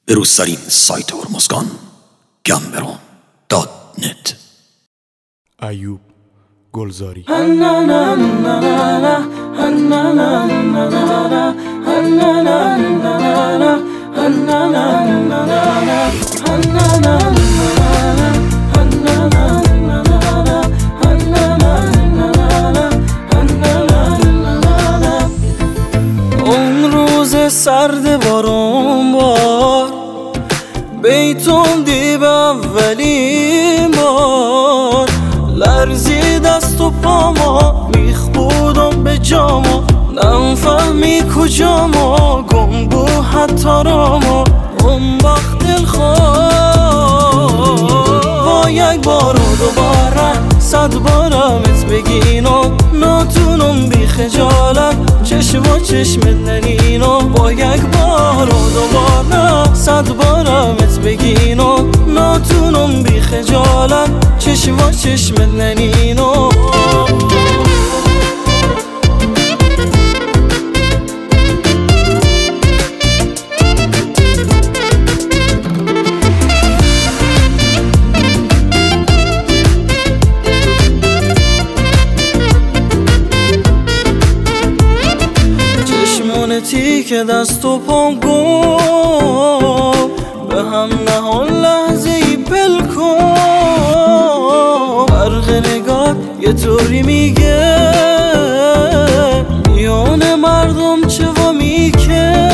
بروزترین سایت هرمزگان gambero.net. ایوب گلزاری. اون روز سرد بارون بار بیتون دی به اولین بار لرزی دست و پاما میخبودم به جاما نفهمی کجاما گم بو حتی راما اون وقت دلخواه با یک بار و دوباره 100 بارمت بگینم ناتونم بی خجالت چشم و چشمت ننینم با یک بار و دوباره 100 بارمت بگینم ناتونم بی خجالت چشم و چشمت ننینم. که دست و پام گم به هم نهان لحظه ای بل کن برق نگات یه طوری میگه میان مردم چه و میکه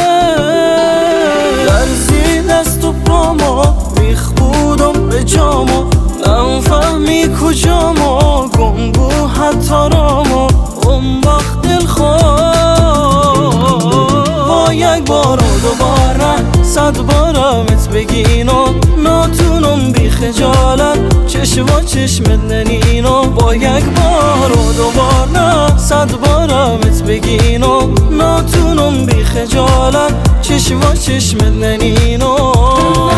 لرزی دست و پاما میخبودم به جاما نفهمی کجاما گم بو حتی راما اون وقت دلخواه یک بار و دوباره 100 بارمت بگینم ناتونم بی خجالت چشم و چشمت ننینم با یک بار و دوباره 100 بارمت بگینم ناتونم بی خجالت چشم و چشمت ننینم.